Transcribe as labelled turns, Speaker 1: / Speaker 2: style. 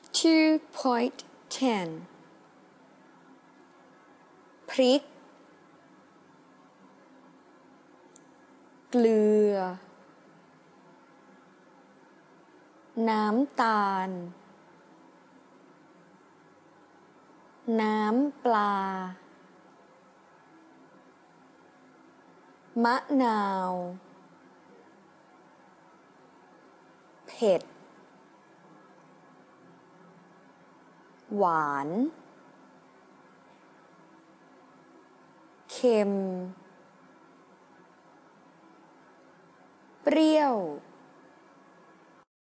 Speaker 1: 2.10 พริกเกลือน้ำตาลน้ำปลามะนาวเผ็ดหวานเค็มเปรี้ยว